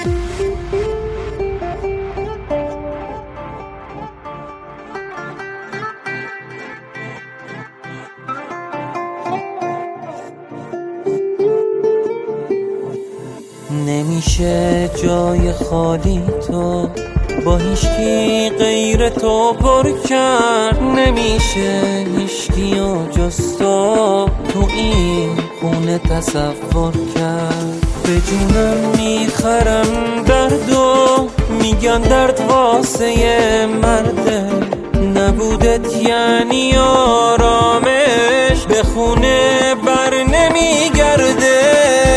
نمیشه جای خالی تو با هیچکی غیر تو پر کرد، نمیشه هیچکیو جز تو این خونه تصور کرد. به جونم میخرم دردو، میگن درد واسه مرده، نبودت یعنی آرامش به خونه بر نمیگرده.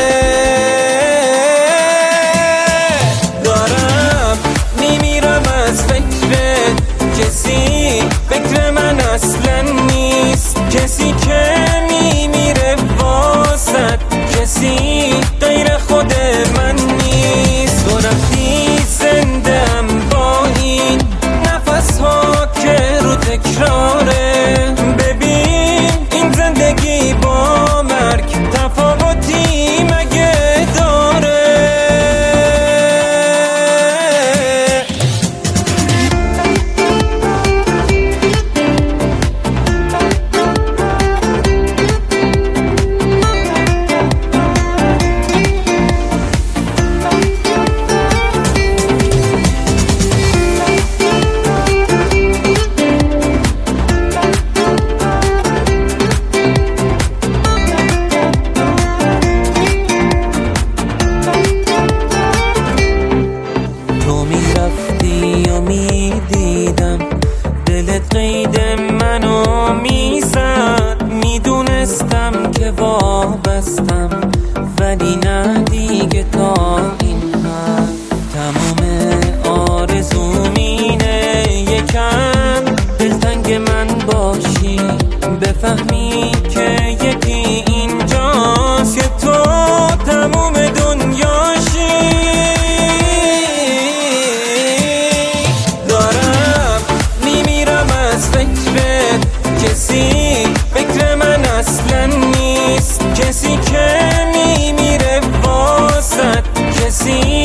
فکر من اصلا نیست، کسی که میمیره واسد، کسی غیر خود من نیست. تو رفتی زندم با این نفس ها که رو تکراره، ببین این زندگی با مرگ تفاوتی مگه داره؟ میدیدم دلت قید منو میزد، میدونستم که وابستم، ولی نه دیگه تا این حد. تمام آرزومینه یکم دلتنگ من باشی، بفهمی که یکی اینجاست که تو تموم دنیاشی. کسی فکر من اصلا نیست، کسی که میمیره واسد، کسی